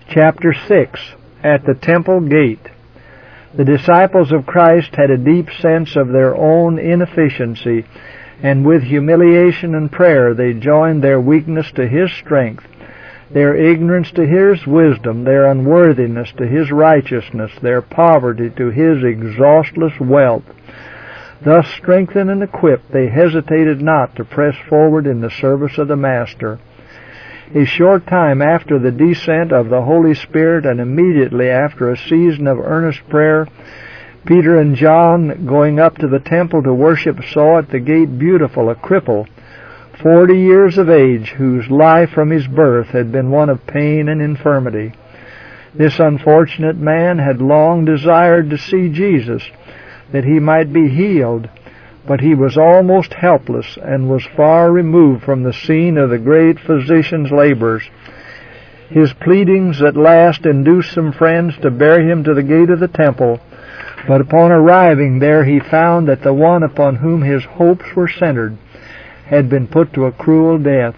Chapter 6. At the Temple Gate. The disciples of Christ had a deep sense of their own inefficiency, and with humiliation and prayer they joined their weakness to His strength, their ignorance to His wisdom, their unworthiness to His righteousness, their poverty to His exhaustless wealth. Thus strengthened and equipped, they hesitated not to press forward in the service of the Master. A short time after the descent of the Holy Spirit, and immediately after a season of earnest prayer, Peter and John, going up to the temple to worship, saw at the gate Beautiful, a cripple, 40 years of age, whose life from his birth had been one of pain and infirmity. This unfortunate man had long desired to see Jesus, that he might be healed, but he was almost helpless and was far removed from the scene of the great physician's labors. His pleadings at last induced some friends to bear him to the gate of the temple, but upon arriving there he found that the one upon whom his hopes were centered had been put to a cruel death.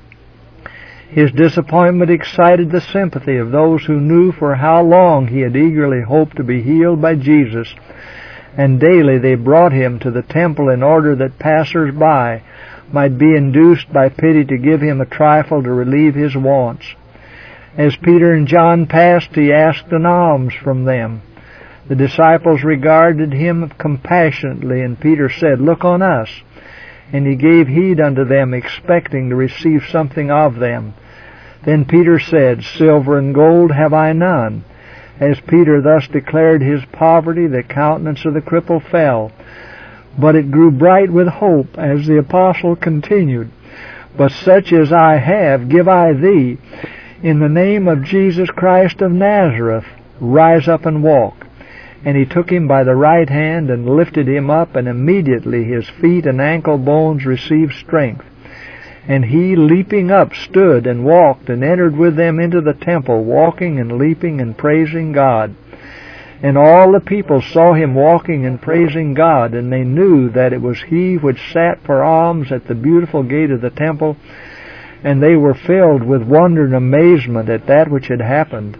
His disappointment excited the sympathy of those who knew for how long he had eagerly hoped to be healed by Jesus, and daily they brought him to the temple in order that passers-by might be induced by pity to give him a trifle to relieve his wants. As Peter and John passed, he asked an alms from them. The disciples regarded him compassionately, and Peter said, "Look on us." And he gave heed unto them, expecting to receive something of them. Then Peter said, "Silver and gold have I none." As Peter thus declared his poverty, the countenance of the cripple fell, but it grew bright with hope as the apostle continued, "But such as I have give I thee. In the name of Jesus Christ of Nazareth, rise up and walk." And he took him by the right hand and lifted him up, and immediately his feet and ankle bones received strength. And he, leaping up, stood and walked, and entered with them into the temple, walking and leaping and praising God. And all the people saw him walking and praising God, and they knew that it was he which sat for alms at the beautiful gate of the temple, and they were filled with wonder and amazement at that which had happened.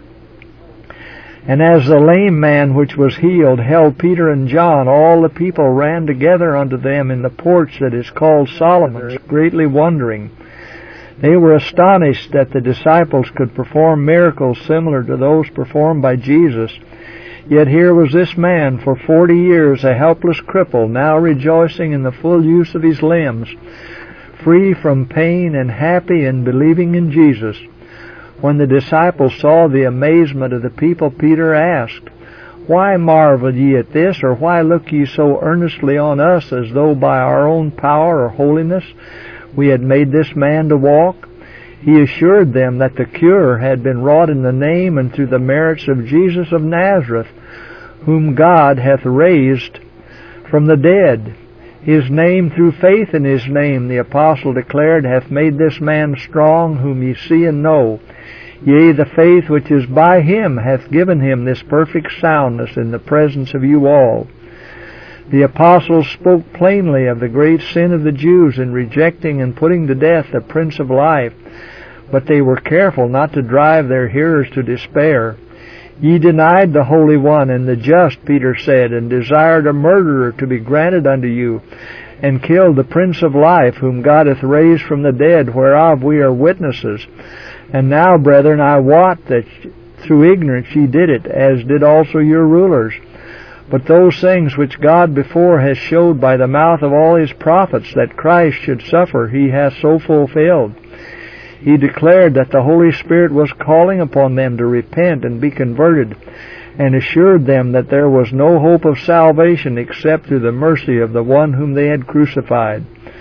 And as the lame man which was healed held Peter and John, all the people ran together unto them in the porch that is called Solomon's, greatly wondering. They were astonished that the disciples could perform miracles similar to those performed by Jesus. Yet here was this man, for 40 years a helpless cripple, now rejoicing in the full use of his limbs, free from pain and happy in believing in Jesus. When the disciples saw the amazement of the people, Peter asked, "Why marvel ye at this, or why look ye so earnestly on us, as though by our own power or holiness we had made this man to walk?" He assured them that the cure had been wrought in the name and through the merits of Jesus of Nazareth, whom God hath raised from the dead. His name, through faith in his name, the apostle declared, hath made this man strong, whom ye see and know. Yea, the faith which is by him hath given him this perfect soundness in the presence of you all. The apostles spoke plainly of the great sin of the Jews in rejecting and putting to death the Prince of Life, but they were careful not to drive their hearers to despair. "Ye denied the Holy One and the Just," Peter said, "and desired a murderer to be granted unto you, and killed the Prince of Life, whom God hath raised from the dead, whereof we are witnesses. And now, brethren, I wot that through ignorance ye did it, as did also your rulers. But those things which God before has showed by the mouth of all his prophets, that Christ should suffer, he hath so fulfilled. He declared that the Holy Spirit was calling upon them to repent and be converted, and assured them that there was no hope of salvation except through the mercy of the one whom they had crucified.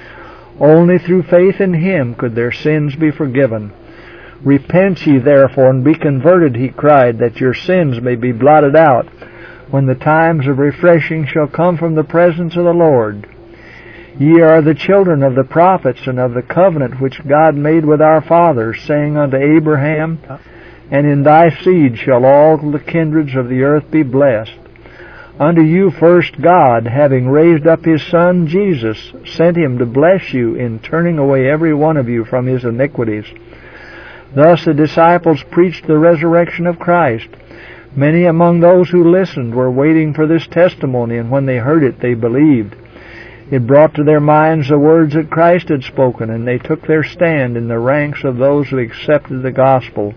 Only through faith in him could their sins be forgiven. Repent ye therefore and be converted, he cried, that your sins may be blotted out, when the times of refreshing shall come from the presence of the Lord. Ye are the children of the prophets and of the covenant which God made with our fathers, saying unto Abraham, And in thy seed shall all the kindreds of the earth be blessed. Unto you first God, having raised up his Son Jesus, sent him to bless you in turning away every one of you from his iniquities. Thus the disciples preached the resurrection of Christ. Many among those who listened were waiting for this testimony, and when they heard it, they believed. It brought to their minds the words that Christ had spoken, and they took their stand in the ranks of those who accepted the gospel.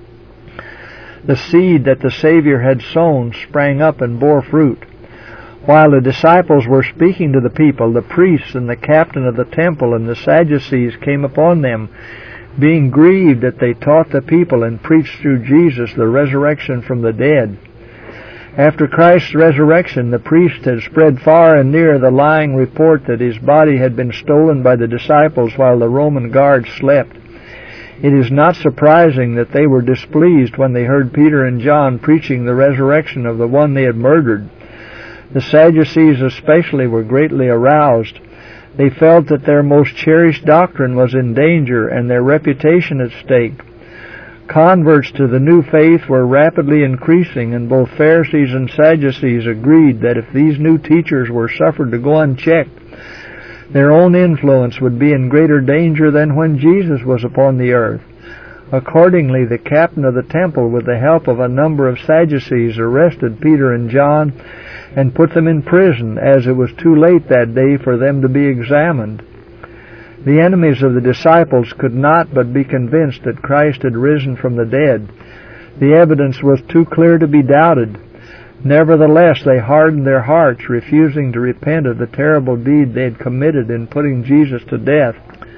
The seed that the Savior had sown sprang up and bore fruit. While the disciples were speaking to the people, the priests and the captain of the temple and the Sadducees came upon them, being grieved that they taught the people and preached through Jesus the resurrection from the dead. After Christ's resurrection, the priests had spread far and near the lying report that his body had been stolen by the disciples while the Roman guards slept. It is not surprising that they were displeased when they heard Peter and John preaching the resurrection of the one they had murdered. The Sadducees especially were greatly aroused. They felt that their most cherished doctrine was in danger and their reputation at stake. Converts to the new faith were rapidly increasing, and both Pharisees and Sadducees agreed that if these new teachers were suffered to go unchecked, their own influence would be in greater danger than when Jesus was upon the earth. Accordingly, the captain of the temple, with the help of a number of Sadducees, arrested Peter and John and put them in prison, as it was too late that day for them to be examined. The enemies of the disciples could not but be convinced that Christ had risen from the dead. The evidence was too clear to be doubted. Nevertheless, they hardened their hearts, refusing to repent of the terrible deed they had committed in putting Jesus to death.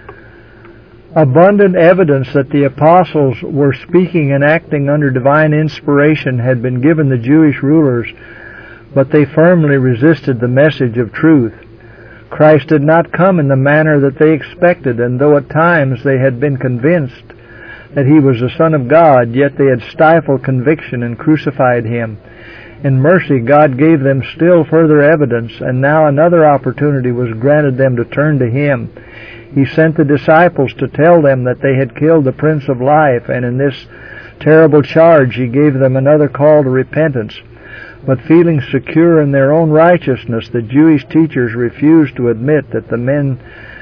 Abundant evidence that the apostles were speaking and acting under divine inspiration had been given the Jewish rulers, but they firmly resisted the message of truth. Christ did not come in the manner that they expected, and though at times they had been convinced that he was the Son of God, yet they had stifled conviction and crucified him. In mercy, God gave them still further evidence, and now another opportunity was granted them to turn to him. He sent the disciples to tell them that they had killed the Prince of Life, and in this terrible charge he gave them another call to repentance. But feeling secure in their own righteousness, the Jewish teachers refused to admit that the men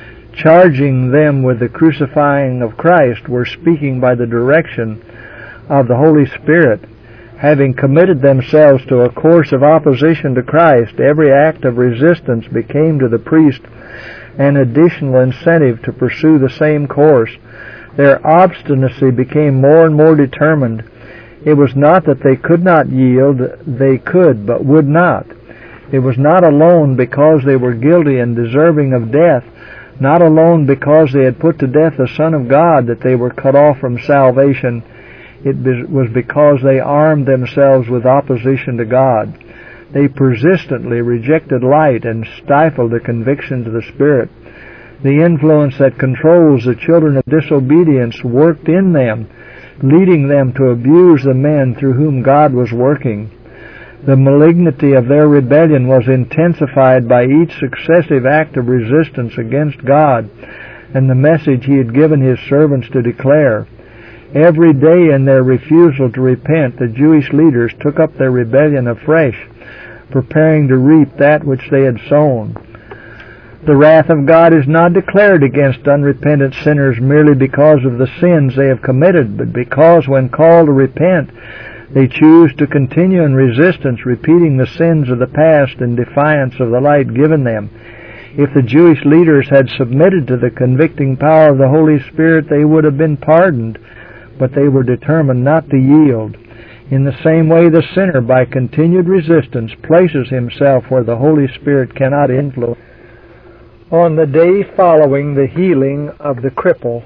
charging them with the crucifying of Christ were speaking by the direction of the Holy Spirit. Having committed themselves to a course of opposition to Christ, every act of resistance became to the priest an additional incentive to pursue the same course. Their obstinacy became more and more determined. It was not that they could not yield, they could, but would not. It was not alone because they were guilty and deserving of death, not alone because they had put to death the Son of God that they were cut off from salvation. It was because they armed themselves with opposition to God. They persistently rejected light and stifled the convictions of the Spirit. The influence that controls the children of disobedience worked in them, leading them to abuse the men through whom God was working. The malignity of their rebellion was intensified by each successive act of resistance against God and the message he had given his servants to declare. Every day in their refusal to repent, the Jewish leaders took up their rebellion afresh, preparing to reap that which they had sown. The wrath of God is not declared against unrepentant sinners merely because of the sins they have committed, but because when called to repent, they choose to continue in resistance, repeating the sins of the past in defiance of the light given them. If the Jewish leaders had submitted to the convicting power of the Holy Spirit, they would have been pardoned, but they were determined not to yield. In the same way, the sinner, by continued resistance, places himself where the Holy Spirit cannot influence. On the day following the healing of the cripple,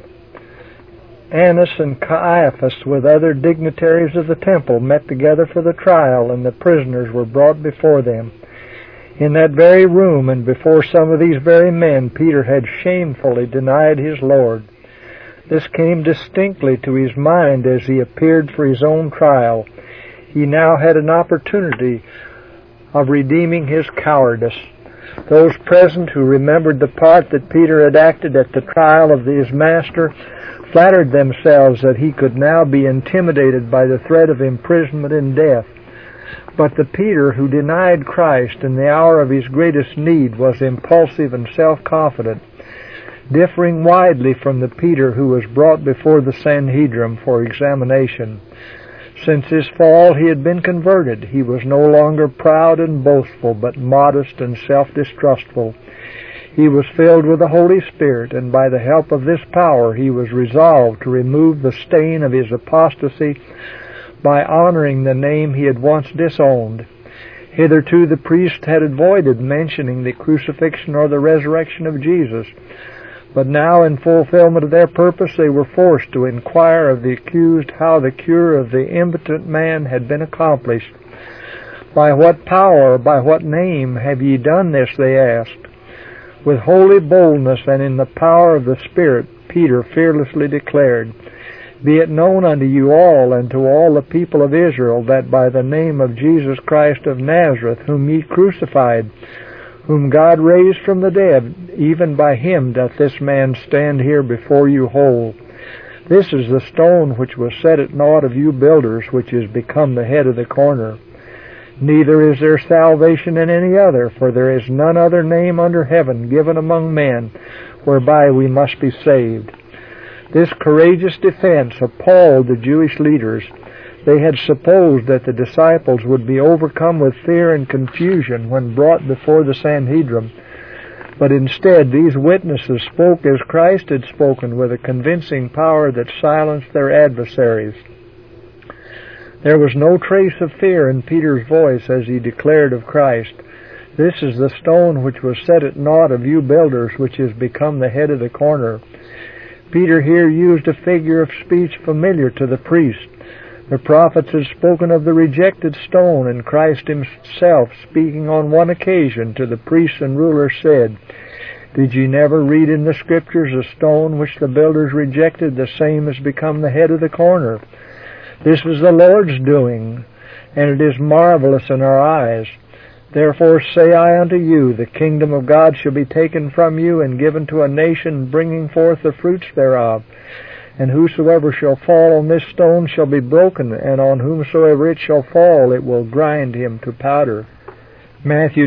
Annas and Caiaphas, with other dignitaries of the temple, met together for the trial, and the prisoners were brought before them. In that very room, and before some of these very men, Peter had shamefully denied his Lord. This came distinctly to his mind as he appeared for his own trial. He now had an opportunity of redeeming his cowardice. Those present who remembered the part that Peter had acted at the trial of his master flattered themselves that he could now be intimidated by the threat of imprisonment and death. But the Peter who denied Christ in the hour of his greatest need was impulsive and self-confident. differing widely from the Peter who was brought before the Sanhedrin for examination. Since his fall he had been converted. He was no longer proud and boastful, but modest and self-distrustful. He was filled with the Holy Spirit, and by the help of this power he was resolved to remove the stain of his apostasy by honoring the name he had once disowned. Hitherto the priests had avoided mentioning the crucifixion or the resurrection of Jesus, but now in fulfillment of their purpose they were forced to inquire of the accused how the cure of the impotent man had been accomplished. By what power, by what name have ye done this, they asked. With holy boldness and in the power of the Spirit, Peter fearlessly declared, Be it known unto you all and to all the people of Israel that by the name of Jesus Christ of Nazareth, whom ye crucified, whom God raised from the dead, even by him doth this man stand here before you whole. This is the stone which was set at naught of you builders, which is become the head of the corner. Neither is there salvation in any other, for there is none other name under heaven given among men whereby we must be saved. This courageous defense appalled the Jewish leaders. They had supposed that the disciples would be overcome with fear and confusion when brought before the Sanhedrin, but instead these witnesses spoke as Christ had spoken, with a convincing power that silenced their adversaries. There was no trace of fear in Peter's voice as he declared of Christ, This is the stone which was set at naught of you builders, which is become the head of the corner. Peter here used a figure of speech familiar to the priests. The prophets had spoken of the rejected stone, and Christ himself, speaking on one occasion to the priests and rulers, said, Did ye never read in the Scriptures, the stone which the builders rejected, the same has become the head of the corner? This is the Lord's doing, and it is marvelous in our eyes. Therefore say I unto you, the kingdom of God shall be taken from you and given to a nation, bringing forth the fruits thereof. And whosoever shall fall on this stone shall be broken, and on whomsoever it shall fall it will grind him to powder. Matthew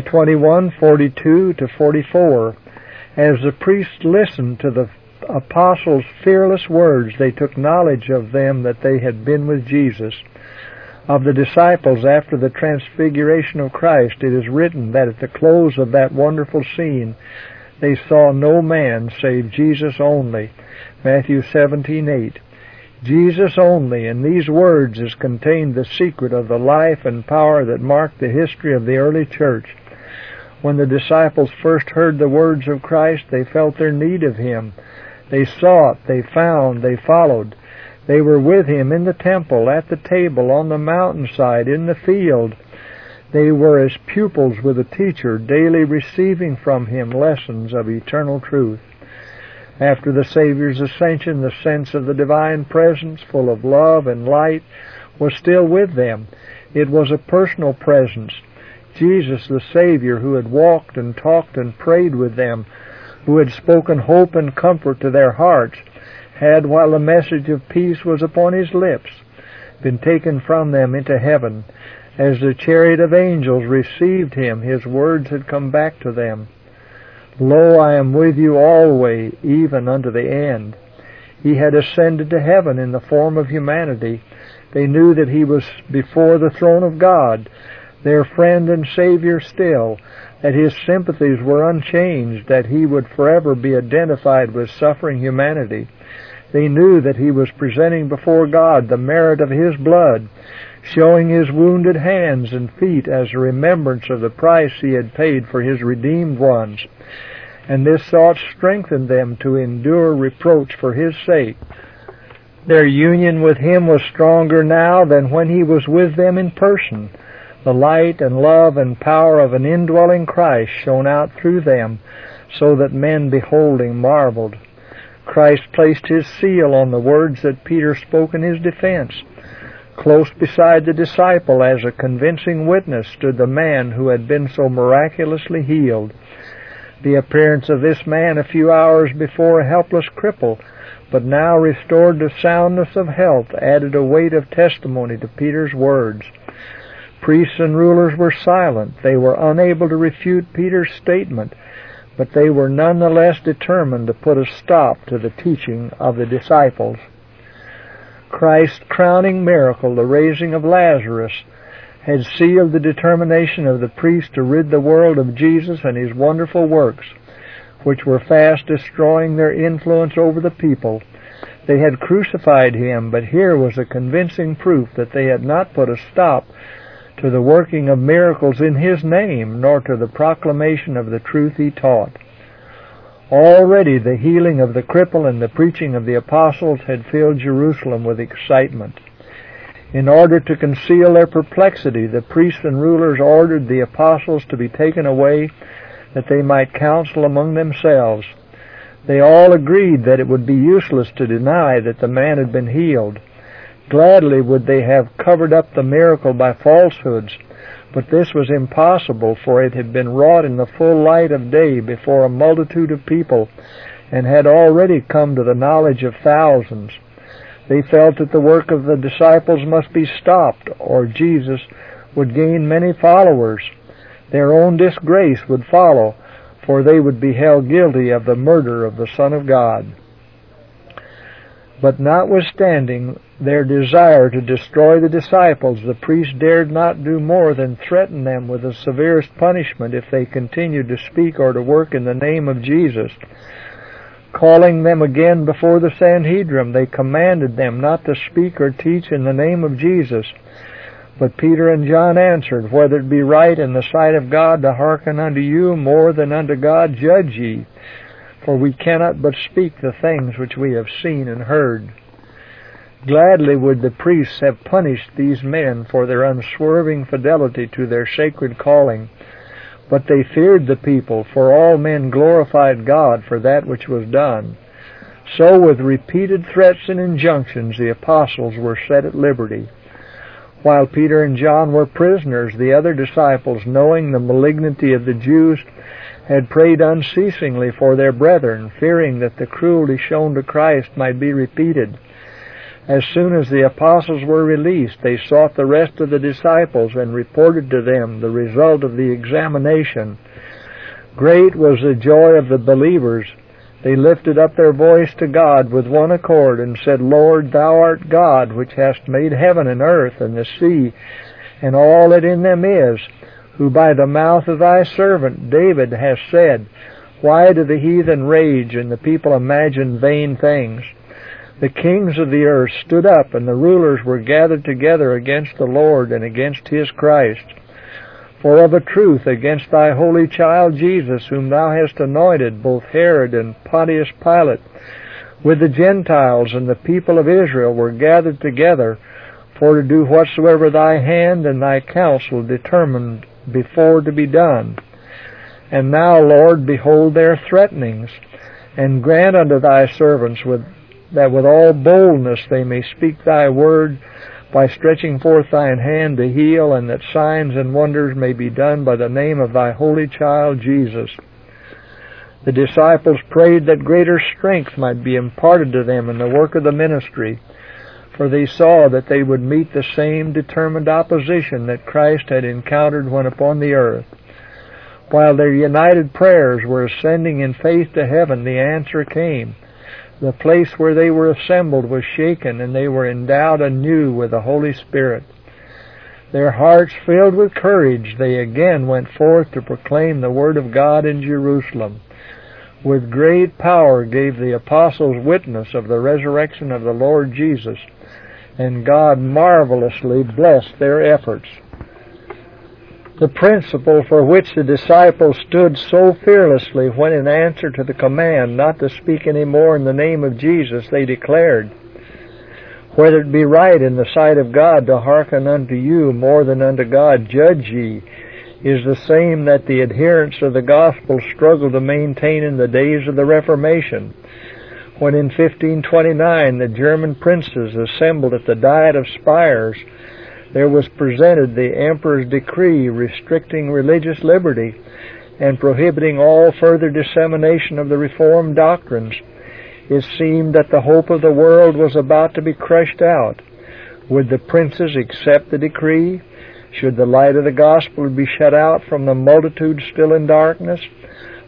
21:42-44. As the priests listened to the apostles' fearless words, they took knowledge of them that they had been with Jesus. Of the disciples after the transfiguration of Christ, it is written that at the close of that wonderful scene, they saw no man save Jesus only. Matthew 17:8. Jesus only. In these words is contained the secret of the life and power that marked the history of the early church. When the disciples first heard the words of Christ, they felt their need of him. They sought, they found, they followed. They were with him in the temple, at the table, on the mountainside, in the field. They were as pupils with a teacher, daily receiving from him lessons of eternal truth. After the Savior's ascension, the sense of the divine presence, full of love and light, was still with them. It was a personal presence. Jesus, the Savior, who had walked and talked and prayed with them, who had spoken hope and comfort to their hearts, had, while the message of peace was upon his lips, been taken from them into heaven. As the chariot of angels received him, his words had come back to them. Lo, I am with you always, even unto the end. He had ascended to heaven in the form of humanity. They knew that he was before the throne of God, their friend and Savior still, that his sympathies were unchanged, that he would forever be identified with suffering humanity. They knew that he was presenting before God the merit of his blood, showing his wounded hands and feet as a remembrance of the price he had paid for his redeemed ones. And this thought strengthened them to endure reproach for his sake. Their union with him was stronger now than when he was with them in person. The light and love and power of an indwelling Christ shone out through them, so that men beholding marveled. Christ placed his seal on the words that Peter spoke in his defense. Close beside the disciple, as a convincing witness, stood the man who had been so miraculously healed. The appearance of this man a few hours before a helpless cripple, but now restored to soundness of health, added a weight of testimony to Peter's words. Priests and rulers were silent. They were unable to refute Peter's statement, but they were none the less determined to put a stop to the teaching of the disciples. Christ's crowning miracle, the raising of Lazarus, had sealed the determination of the priests to rid the world of Jesus and his wonderful works, which were fast destroying their influence over the people. They had crucified him, but here was a convincing proof that they had not put a stop to the working of miracles in his name, nor to the proclamation of the truth he taught. Already the healing of the cripple and the preaching of the apostles had filled Jerusalem with excitement. In order to conceal their perplexity, the priests and rulers ordered the apostles to be taken away, that they might counsel among themselves. They all agreed that it would be useless to deny that the man had been healed. Gladly would they have covered up the miracle by falsehoods, but this was impossible, for it had been wrought in the full light of day before a multitude of people, and had already come to the knowledge of thousands. They felt that the work of the disciples must be stopped, or Jesus would gain many followers. Their own disgrace would follow, for they would be held guilty of the murder of the Son of God. But notwithstanding their desire to destroy the disciples, the priests dared not do more than threaten them with the severest punishment if they continued to speak or to work in the name of Jesus. Calling them again before the Sanhedrin, they commanded them not to speak or teach in the name of Jesus. But Peter and John answered, Whether it be right in the sight of God to hearken unto you more than unto God, judge ye. For we cannot but speak the things which we have seen and heard. Gladly would the priests have punished these men for their unswerving fidelity to their sacred calling, but they feared the people, for all men glorified God for that which was done. So with repeated threats and injunctions the apostles were set at liberty. While Peter and John were prisoners, the other disciples, knowing the malignity of the Jews, had prayed unceasingly for their brethren, fearing that the cruelty shown to Christ might be repeated. As soon as the apostles were released, they sought the rest of the disciples and reported to them the result of the examination. Great was the joy of the believers. They lifted up their voice to God with one accord and said, Lord, thou art God, which hast made heaven and earth and the sea, and all that in them is, who by the mouth of thy servant David hast said, Why do the heathen rage and the people imagine vain things? The kings of the earth stood up, and the rulers were gathered together against the Lord and against his Christ. For of a truth against thy holy child Jesus, whom thou hast anointed, both Herod and Pontius Pilate, with the Gentiles and the people of Israel, were gathered together, for to do whatsoever thy hand and thy counsel determined before to be done. And now, Lord, behold their threatenings, and grant unto thy servants that with all boldness they may speak thy word, by stretching forth thine hand to heal, and that signs and wonders may be done by the name of thy holy child Jesus. The disciples prayed that greater strength might be imparted to them in the work of the ministry, for they saw that they would meet the same determined opposition that Christ had encountered when upon the earth. While their united prayers were ascending in faith to heaven, the answer came. The place where they were assembled was shaken, and they were endowed anew with the Holy Spirit. Their hearts filled with courage, they again went forth to proclaim the Word of God in Jerusalem. With great power gave the apostles witness of the resurrection of the Lord Jesus, and God marvelously blessed their efforts. The principle for which the disciples stood so fearlessly when in answer to the command not to speak any more in the name of Jesus, they declared, Whether it be right in the sight of God to hearken unto you more than unto God, judge ye, is the same that the adherents of the gospel struggled to maintain in the days of the Reformation, when in 1529 the German princes assembled at the Diet of Spires. There was presented the emperor's decree restricting religious liberty and prohibiting all further dissemination of the Reformed doctrines. It seemed that the hope of the world was about to be crushed out. Would the princes accept the decree? Should the light of the gospel be shut out from the multitude still in darkness?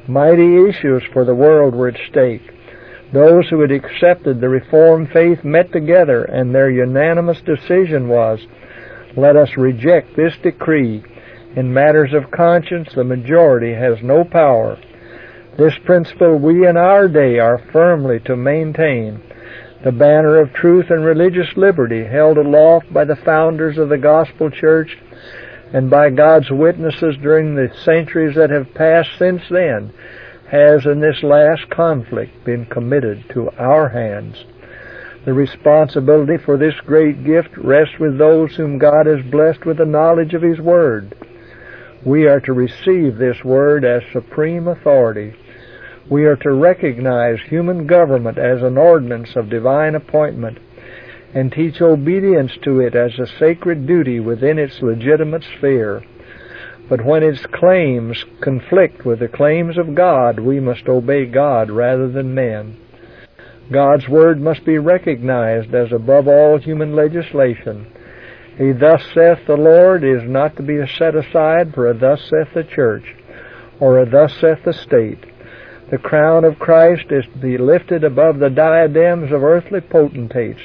Mighty issues for the world were at stake. Those who had accepted the Reformed faith met together, and their unanimous decision was, let us reject this decree. In matters of conscience, the majority has no power. This principle we in our day are firmly to maintain. The banner of truth and religious liberty held aloft by the founders of the Gospel Church and by God's witnesses during the centuries that have passed since then has in this last conflict been committed to our hands. The responsibility for this great gift rests with those whom God has blessed with the knowledge of His Word. We are to receive this Word as supreme authority. We are to recognize human government as an ordinance of divine appointment and teach obedience to it as a sacred duty within its legitimate sphere. But when its claims conflict with the claims of God, we must obey God rather than men. God's Word must be recognized as above all human legislation. A thus saith the Lord is not to be set aside for a thus saith the church, or a thus saith the state. The crown of Christ is to be lifted above the diadems of earthly potentates.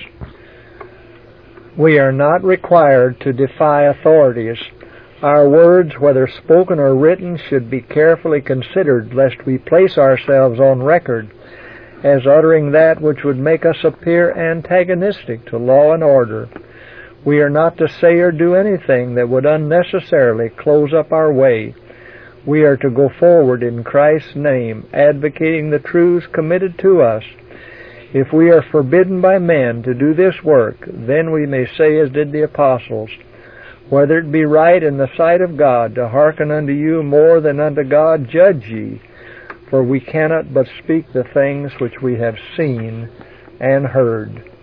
We are not required to defy authorities. Our words, whether spoken or written, should be carefully considered, lest we place ourselves on record as uttering that which would make us appear antagonistic to law and order. We are not to say or do anything that would unnecessarily close up our way. We are to go forward in Christ's name, advocating the truths committed to us. If we are forbidden by men to do this work, then we may say as did the apostles, whether it be right in the sight of God to hearken unto you more than unto God, judge ye. For we cannot but speak the things which we have seen and heard.